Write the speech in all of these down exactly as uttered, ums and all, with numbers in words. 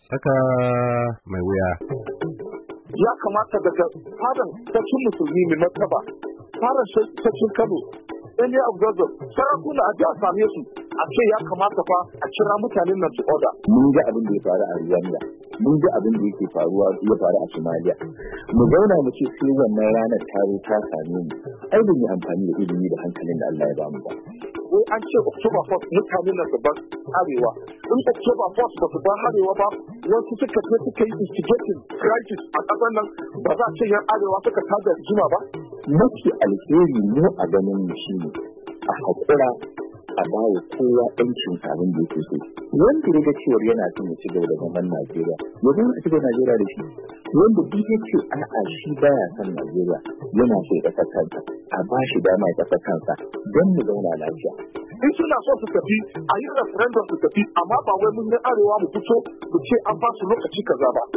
Tsaka mai wuya. Ya kamata daga fadan sarkin musulmi mai martaba, fadan sarkin Kano, ɗan ne abu zazzab, sarakuna a ji a same su, a ce ya kamata fa a kira mutanen nan su oda. Mun ga abin da ya faru a Rwanda, mun ga abin da yake faruwa ya faru a Somalia. Mu zauna mu ce sai wannan ranar taro ta same mu. Ai ban yi amfani da ilimi da hankalin da Allah ya bamu ba. Wai an ce October first mutanen nan su bar arewa. In October first ba su bar arewa ba, wasu suka je suka yi instigating crisis a ƙasar nan, ba za a ce yan arewa suka tada jima ba. Mafi alheri mu a ganin mu shi ne a haƙura a bawa kowa ɗancin abin da yake so. Wanda ya ga cewar yana son ya ci gaba da zaman Najeriya, ya zama a cikin Najeriya da shi. Wanda duk ya ce a'a shi baya son Najeriya, yana so ya ƙasa kansa, a ba shi dama ya ƙasa kansa don mu zauna lafiya. In suna so su tafi a yi referendum su tafi, amma ba wai mun yi arewa mu fito mu ce an ba su lokaci kaza ba.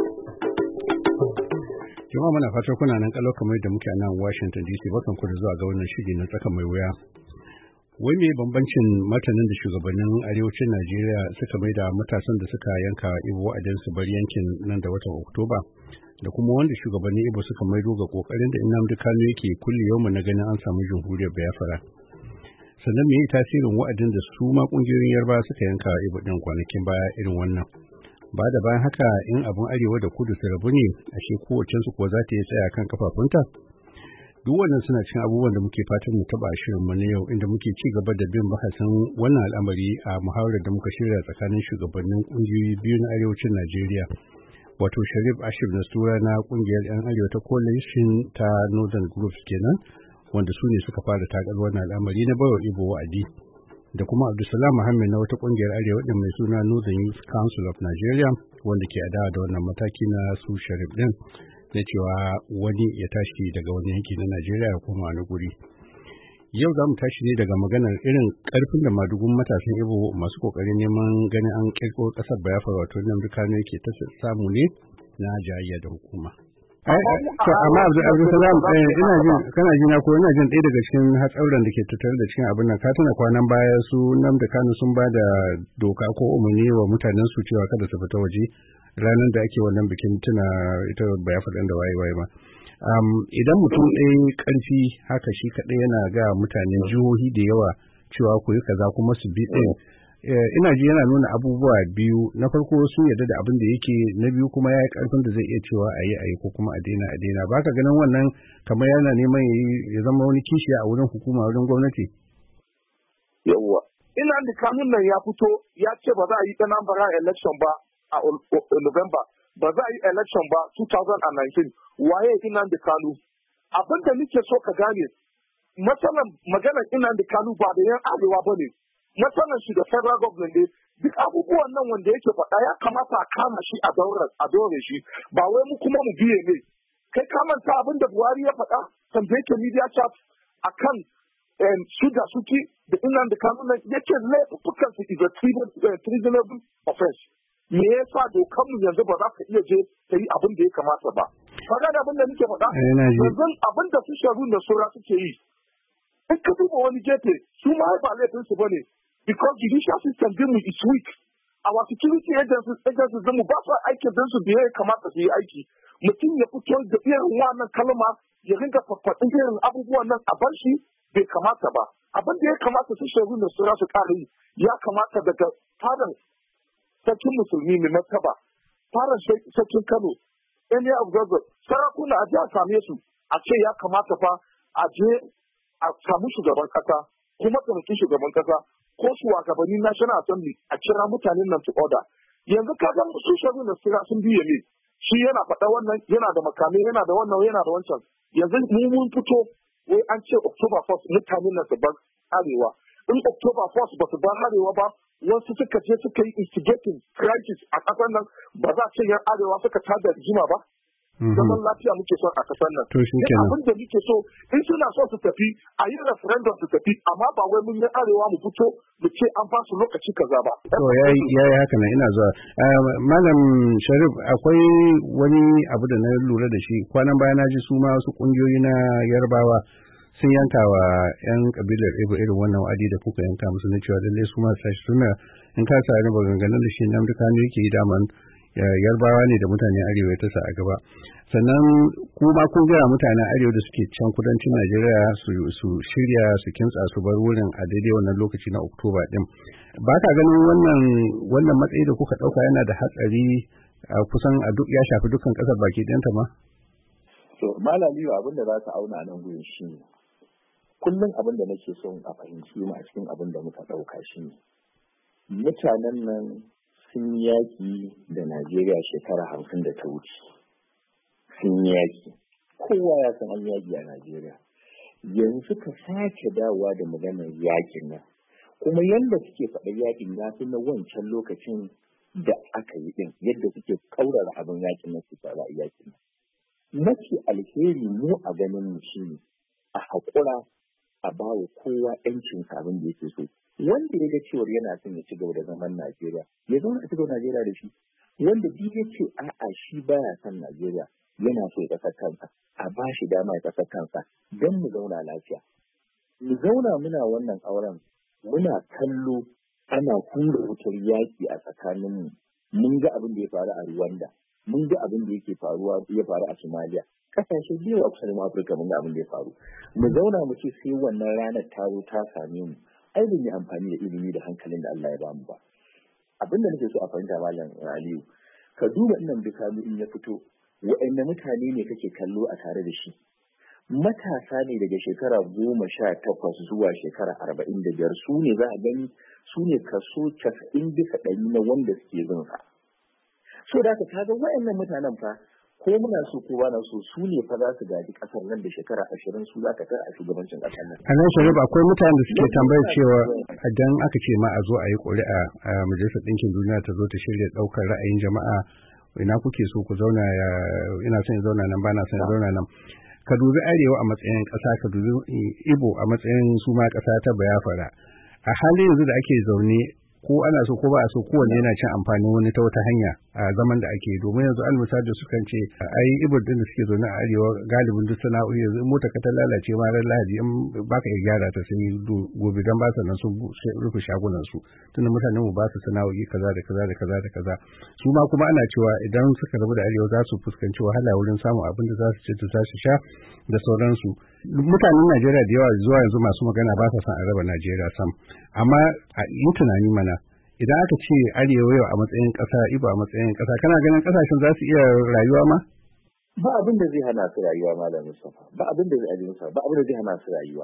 Jama'a muna fatar kuna nan kalau kamar da muke a nan Washington D C, barkan ku da zuwa ga wannan shiri na tsaka mai wuya. Wai me bambancin martanin da shugabannin arewacin Najeriya suka mai da matasan da suka yanka Ibo wa'adin su bar yankin nan da watan Oktoba, da kuma wanda shugabannin Ibo suka maido ga kokarin da Nnamdi Kanu yake kulle yau na ganin an samu jamhuriyar Biafra. Sannan me tasirin wa'adin da su ma kungiyoyin Yarba suka yanka Ibo din kwanakin baya irin wannan? Ba da bayan haka in abin arewa da kudu su rabu ne, ashe kowacensu kuwa za ta yi tsaya kan kafafunta? Duk wannan suna cikin abubuwan da muke fatan mu taba shirin mu na yau, inda muke ci gaba da bin bahasin wannan al'amari a muhawarar da muka shirya tsakanin shugabannin kungiyoyi biyu na arewacin Najeriya, wato Sharif Ashir Nastura na kungiyar 'yan arewa ta Coalition ta Northern Groups kenan, wanda su ne suka fara takar wannan al'amari na bawa Ibo wa'adi, da kuma Abdulsalam Muhammad na wata kungiyar arewa din mai suna Northern Youth Council of Nigeria, wanda ke adawa da wannan mataki na su Sharif din na cewa wani ya tashi daga wani yanki na Najeriya ya koma wani guri. Yau za mu tashi ne daga maganar irin karfin da madugun matasan Ibo masu kokarin neman ganin an kirkiro kasar Biafra wato Nnamdi Kanu yake ta samu ne na jayayya da hukuma. To amma Abdulsalam ina jin kana jina ko ina jin ɗaya daga cikin hatsauran da ke tattare da cikin abin nan, ka tuna kwanan baya su Nnamdi Kanu sun ba da doka ko umarni wa mutanen su cewa kada su fita waje ranar da ake wannan bikin tuna ita Biafra ɗin da waye waye ma. Idan mutum ɗaya ƙarfi haka shi kaɗai yana ga mutanen jihohi da yawa cewa ku yi kaza kuma su bi ɗin, ina ji yana nuna abubuwa biyu. Na farko sun yarda da abin da yake, na biyu kuma ya yi ƙarfin da zai iya cewa a yi a yi ko kuma a daina a daina. Ba ka ganin wannan kamar yana neman ya zama wani kishiya a wurin hukuma, wurin gwamnati? Yawwa, ina da kanun nan ya fito ya ce ba za a yi Anambra election ba a November, ba za a yi election ba two thousand nineteen. Waye Nnamdi Kanu? Abin da nake so ka gane, matsalan maganar Nnamdi Kanu ba da yan arewa ba ne. Matsalan shi da federal government ne. Duk abubuwan nan wanda yake faɗa ya kamata a kama shi a daure shi, ba wai mu kuma mu biye ne. Kai ka manta abin da Buhari ya faɗa kan da yake media chat akan su da suki da Nnamdi Kanu nan yake laifukan su is a treasonable offense. Me yasa dokar mu yanzu ba za ka iya je ta yi abin da ya kamata ba? Faɗa da abin da nake faɗa? Yanzu abin da su sharu da sura suke yi. In ka duba wani gefe, su ma ba laifin su bane, because judicial system din mu is weak. Our security agencies agencies din mu ba su aikin din su da ya kamata su yi aiki. Mutum ya fito da irin wannan kalma ya ringa faɗin irin abubuwan nan a bar shi bai kamata ba. Abin da ya kamata su sharu da sura su ƙara yi, ya kamata daga fadan sarkin musulmi mai martaba, fara sarkin Kano, ɗan ne abu zazzab, sarakuna a je a same su, a ce ya kamata fa a je a samu shugaban kasa, kuma taimakin shugaban kasa, ko shugabanni National Assembly a kira mutanen nan to order. Yanzu ka ga su sharu na sira sun biye ne, shi yana faɗa wannan, yana da makamai, yana da wannan, yana da wancan. Yanzu mu mun fito, wai an ce October first mutanen nan su bar arewa. In October first ba su bar arewa ba, wasu suka je suka yi instigating crisis a ƙasar nan, ba za a ce yan arewa suka tada jima ba. Zaman lafiya muke son a ƙasar nan. To shi kenan. Abin da muke so, in suna so su tafi a yi referendum su tafi, amma ba wai mun yi arewa mu fito mu ce an ba su lokaci kaza ba. To ya yi haka nan ina zuwa. Malam Sharif, akwai wani abu da na lura da shi kwanan baya na ji su ma wasu ƙungiyoyi na Yarbawa sun yanka wa 'yan kabilar Ibo irin wannan wa'adi da kuka yanka musu na cewa lallai su ma sashi suna in ka sa ni maganganun da shi Nnamdi Kanu yake yi daman yarbawa ne da mutanen arewa ta sa a gaba. Sannan kuma kun gaya mutanen arewa da suke can kudancin Najeriya su shirya su kintsa su bar wurin a daidai wannan lokaci na Oktoba din. Ba ka ganin wannan wannan matsayi da kuka ɗauka yana da hatsari kusan a duk ya shafi dukkan ƙasar baki ɗayanta ma? To malami abin da za ka auna nan gurin shi ne. Kullum abin da nake son a fahimci mu a cikin abin da muka ɗauka shi ne. Mutanen nan sun yaƙi da Najeriya shekara hamsin da ta wuce. Sun yaƙi. Kowa ya san an yaƙi a Najeriya. Yanzu suka sake dawowa da maganar yaƙin nan. Kuma yadda suke faɗa yaƙin ya fi na wancan lokacin da aka yi ɗin, yadda suke kaurara abin yaƙin nan su fara yaƙin nan. Mafi alheri mu a ganin mu shi ne a haƙura a bawa kowa ‘yancin abin da yake so. Wanda ya ga cewar yana son ya ci gaba da zaman Najeriya, ya zauna a ci gaba Najeriya da shi. Wanda duk ya ce a'a shi baya son Najeriya, yana so ya ƙasar kansa, a ba shi dama ya ƙasar kansa don mu zauna lafiya. Mu zauna muna wannan auren, muna kallo ana hura wutar yaƙi a tsakaninmu. Mun ga abin da ya faru a Rwanda, mun ga abin da yake faruwa ya faru a Somalia. Kasashe biyu a kusurin Afirka mun ga abin da ya faru. Mu zauna mu ce sai wannan ranar ta zo ta same mu. Ai ban yi amfani da ilimi da hankalin da Allah ya bamu ba. Abin da nake so a fahimta Malam Aliyu, ka duba innan Bikamu in ya fito, waɗanne mutane ne kake kallo a tare da shi? Matasa ne daga shekara goma sha takwas zuwa shekara arba'in da biyar, su ne za a gani su ne kaso casa'in bisa ɗari na wanda suke bin sa. So da ka kaga waɗannan mutanen fa ko muna so ko bana so su ne fa za su gaji kasar nan da shekara ashirin su za ka tar a shugabancin kasar nan. A nan Sharif akwai mutanen da suke tambayar cewa idan aka ce ma a zo a yi ƙuri'a a Majalisar Ɗinkin Duniya ta zo ta shirya ɗaukar ra'ayin jama'a, ina kuke so ku zauna, ina son ya zauna nan, bana son ya zauna nan. Ka dubi Arewa a matsayin ƙasa, ka dubi Ibo a matsayin su ma ƙasa ta Biafra. A halin yanzu da ake zaune ko ana so ko ba a so kowanne yana cin amfanin wani ta wata hanya a zaman da ake, domin yanzu almisali da sukan ce ai ibur din da suke zaune a arewa galibin duk sana'o'i yanzu mota ka ta lalace ma ran Lahadi in baka iya gyara ta sai gobe dan ba su nan sun rufe shagunan su, tunda mutanen mu ba su sana'o'i kaza da kaza da kaza da kaza. Su ma kuma ana cewa idan suka rabu da arewa za su fuskanci wahala wurin samun abin da za su ci da su sha da sauransu. Mutanen Najeriya da yawa zuwa yanzu masu magana ba sa son a raba Najeriya sam, amma a yi tunani mana idan aka ce arewa yau a matsayin ƙasa, Ibo a matsayin ƙasa, kana ganin ƙasashen za su iya rayuwa ma? Ba abin da zai hana su rayuwa Malam Mustapha, ba abin da zai ajin ba abin da zai hana su rayuwa.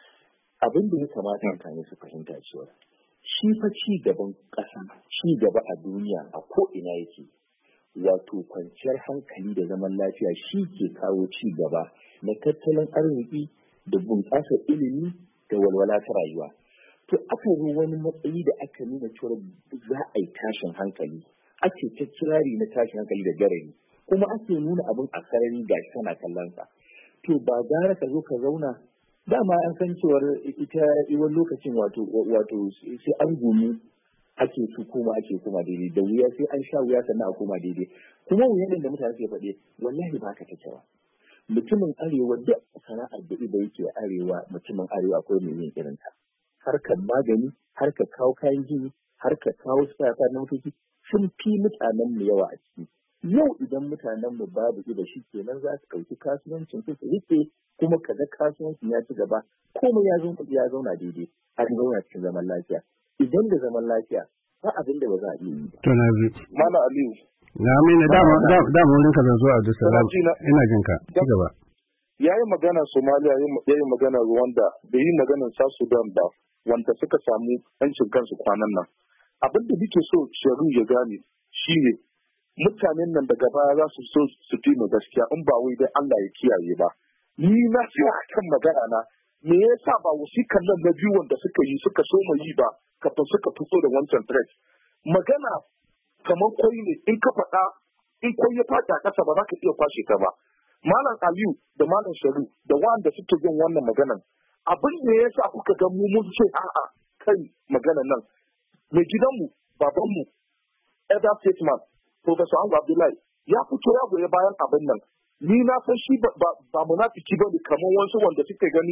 Abin da ya kamata mutane su fahimta cewa shi fa ci gaban ƙasa, ci gaba a duniya a ko ina yake, wato kwanciyar hankali da zaman lafiya shi ke kawo ci gaba na tattalin arziki da bunƙasar ilimi da walwala ta rayuwa. To aka zo wani matsayi da aka nuna cewa za a yi tashin hankali, ake ta kirari na tashin hankali da garari, kuma ake nuna abin a sarari ga shi kana kallon sa. To ba gara ka zo ka zauna, dama an san cewar ita wani lokacin wato wato sai an gumi ake su koma ake koma daidai, da wuya sai an sha wuya sannan a koma daidai. Kuma wuyan da mutane ke faɗe wallahi ba ka take ba. Mutumin arewa duk sana'ar da ida yake arewa, mutumin arewa akwai mai yin irin ta. Harkar magani, harkar kawo kayan gini, harkar kawo sufata na motoci sun fi mutanen mu yawa a ciki. Yau idan mutanen mu babu ida shi kenan za su ɗauki kasuwancin su su rike, kuma kaga kasuwancin ya ci gaba, komai ya zo ya zauna daidai, har zauna cikin zaman lafiya. Idan da zaman lafiya ba abin da ba za a iya yi ba. To na ji. Mana Aliyu. Na amina dama dama wurin ka zan zo Abdulsalam. Ina jin ka. Ci gaba. Ya yi magana Somalia, ya yi magana Rwanda, bai yi maganar South Sudan ba, wanda suka samu yancin kansu kwanan nan. Abin da muke so Shehu ya gane shi ne mutanen nan daga baya za su so su fi mu gaskiya in ba wai dai Allah ya kiyaye ba. Ni na ce a kan magana na me yasa ba wasikan nan na biyu wanda suka yi suka so mu yi ba kafin suka fito da wancan threat. Magana kamar kwai ne, in ka faɗa in kwai ya fata ƙasa ba za ka iya kwashe ka ba. Malam Aliyu da Malam Shehu da wanda suke yin wannan maganan, abin da ya sa kuka ga mu mun ce a'a kai maganan nan, mai gidanmu babanmu elder statesman Professor Ango Abdullahi ya fito ya goyi bayan abin nan. Ni na san shi ba munafiki ba ne kamar wasu wanda suke gani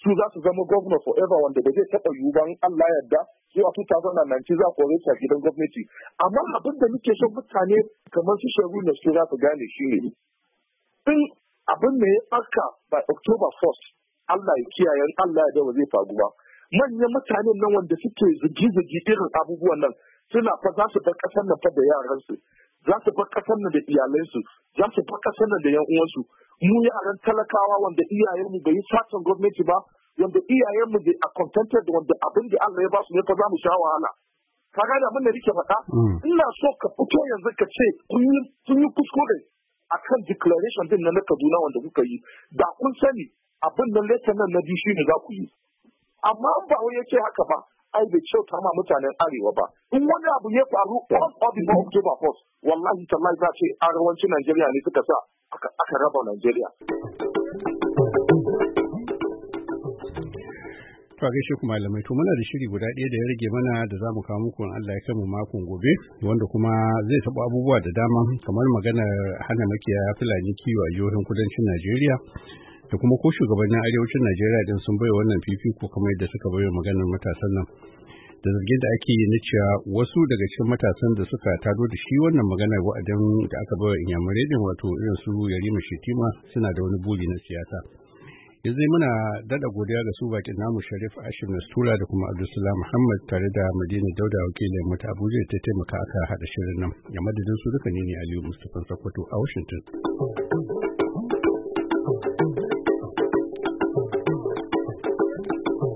su za su zama governor forever wanda ba zai taɓa yiwu ba in Allah yarda zuwa two thousand nineteen za ku kore shi a gidan gwamnati. Amma abin da muke son mutane kamar su Shehu na su za su gane shi ne in abin da ya ɓarka by October first Allah ya kiyaye Allah ya da ba zai faru ba. Manyan mutanen nan wanda suke zugi-zugi irin abubuwan nan suna fa za su bar ƙasar nan fa da yaransu, za su bar ƙasar nan da iyalansu, za su bar ƙasar nan da yan uwansu. Mu yaran talakawa wanda iyayenmu bai yi satan gwamnati ba, wanda iyayenmu bai a contented wanda abin da Allah ya ba su ne fa za mu sha wahala. Ka gane abin da nake faɗa? Ina so ka fito yanzu ka ce kun yi kuskure akan declaration din na Kaduna wanda kuka yi. Da kun sani abin da letter nan na biyu shi ne za ku yi. Amma an ba wai yace haka ba, ai bai kyauta ma mutanen arewa ba. In wani abu ya faru on October October first, wallahi tallahi za ce arewacin Najeriya ne suka sa aka raba Najeriya. To gaishe ku malamai, to muna da shiri guda ɗaya da ya rage mana da za mu kawo muku Allah ya kai mu makon gobe, wanda kuma zai taɓa abubuwa da dama kamar maganar hana makiyaya Fulani kiwo a jihohin kudancin Najeriya. Da kuma ko shugabannin arewacin Najeriya din sun bai wannan fifiko kamar yadda suka bai maganar matasan nan. Da zargin da ake yi na cewa wasu daga cikin matasan da suka tado da shi wannan maganar wa'adin da aka bai wa inyamurai din wato irin su Yarima Shetima suna da wani buri na siyasa. Yanzu muna dada godiya ga su bakin namu Sharif Ashim Nastura da kuma Abdulsalam Muhammad tare da Madina Dauda wakilin mu ta Abuja ta taimaka aka hada shirin nan. Ya madadin su duka ne ne Aliyu Mustapha Sokoto a Washington.